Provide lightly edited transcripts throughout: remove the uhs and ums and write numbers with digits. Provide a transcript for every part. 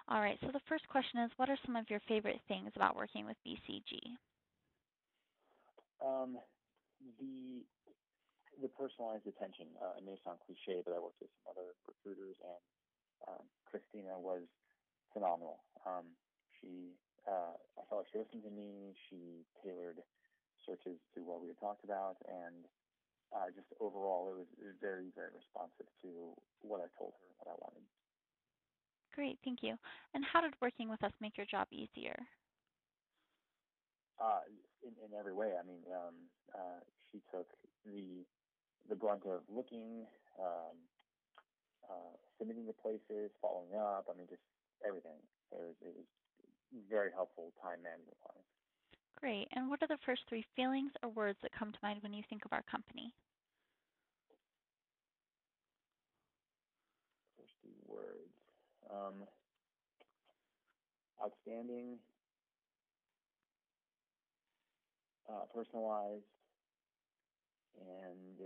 All right, so the first question is, what are some of your favorite things about working with BCG? The personalized attention. It may sound cliche, but I worked with some other recruiters, and Christina was phenomenal. I felt like she listened to me. She tailored searches to what we had talked about, and just overall, it was very, very responsive to what I told her and what I wanted. Great, thank you. And how did working with us make your job easier? Uh, in every way. I mean, she took the brunt of looking, um, submitting to places, following up. I mean, just everything. It was very helpful time management wise. Great. And what are the first three feelings or words that come to mind when you think of our company? First two words. Um, Outstanding, personalized, and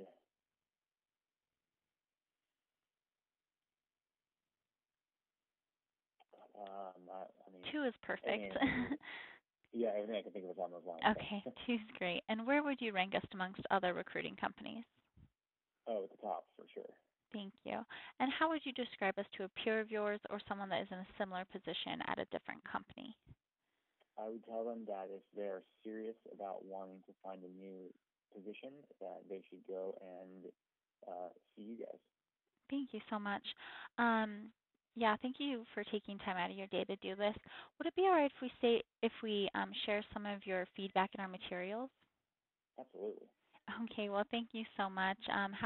I mean, Two is perfect. yeah, everything I can think of is on those lines. Okay, two's great. And where would you rank us amongst other recruiting companies? Oh, at the top for sure. Thank you. And how would you describe us to a peer of yours or someone that is in a similar position at a different company? I would tell them that if they're serious about wanting to find a new position, that they should go and see you guys. Thank you so much. Yeah, thank you for taking time out of your day to do this. Would it be all right if we share some of your feedback in our materials? Absolutely. Okay, well, thank you so much.